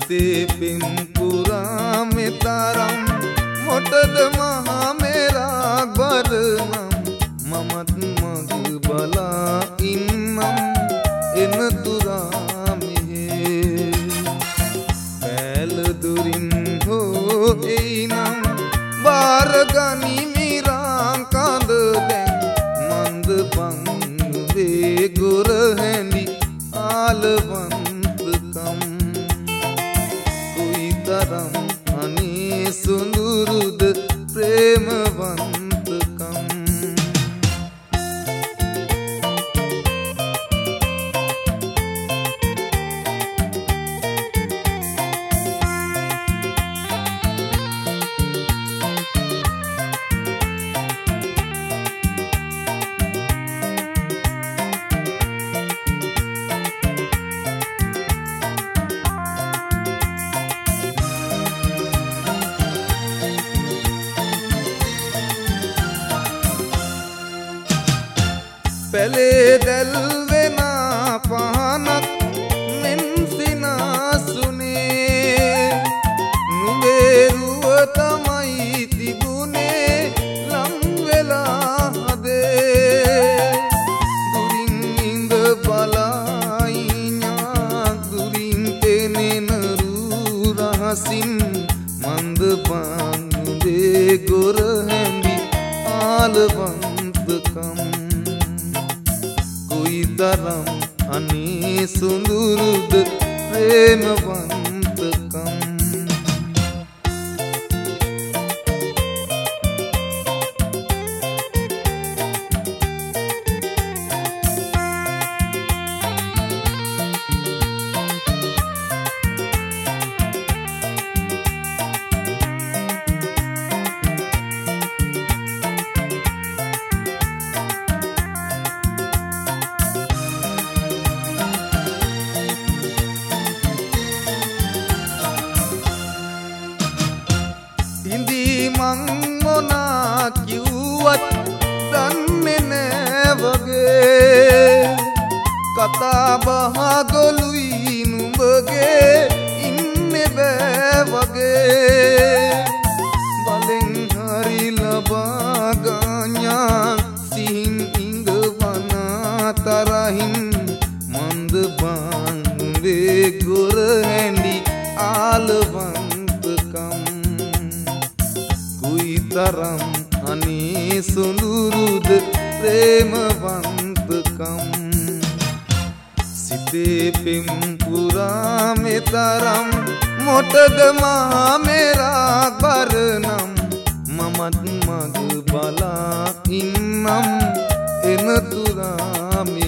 සිතේ පෙම් පුරා මෙතරම් මොටද මහා මෙරා බරනම් මමත් මග බලා ඉන්නම් එනතුරා මෙහෙ පැල දුරින් හෝ එයිනම් බාරගනි මිරා කඳ දැන් මන්ද පංවේ ගොර හැඳි ආලවන්තකම් කුයිතරම් අනේ සුඳුරුද ප්‍රේමවන්තකම් පැලේ දැල්වෙන පහනක් මෙන් සිනාසුනේ නුඹේරුව තමයි තිබුණේ ලං වෙලා හදේ දුරින් ඉඳ බලයිඥා දුරින් පෙනෙන රූ රහසින් මන්ද පංවේ ගොර හැඳි ආලවන්තකම් තරම් අනේ සුඳුරුද ප්‍රේමවන්තකම් මං මොනා කිව්වත් දන්නේ නෑ වගේ කතා බහ ගොළුයි නුඹගේ ඉන්නේ බෑ වගේ බලෙන් හරි ලබා ගන්නා සිහින් ඉඳවන තරහින් මන්ද බංවේ ගොර හැඳි ආලවන්තකම් තරම් අනේ සොඳුරුද ප්‍රේමවන්තකම් සිතේ පෙම් පුරා මෙතරම් මොටද මහා මෙරා බරනම් මමත් මග බලා ඉන්නම් එනතුරා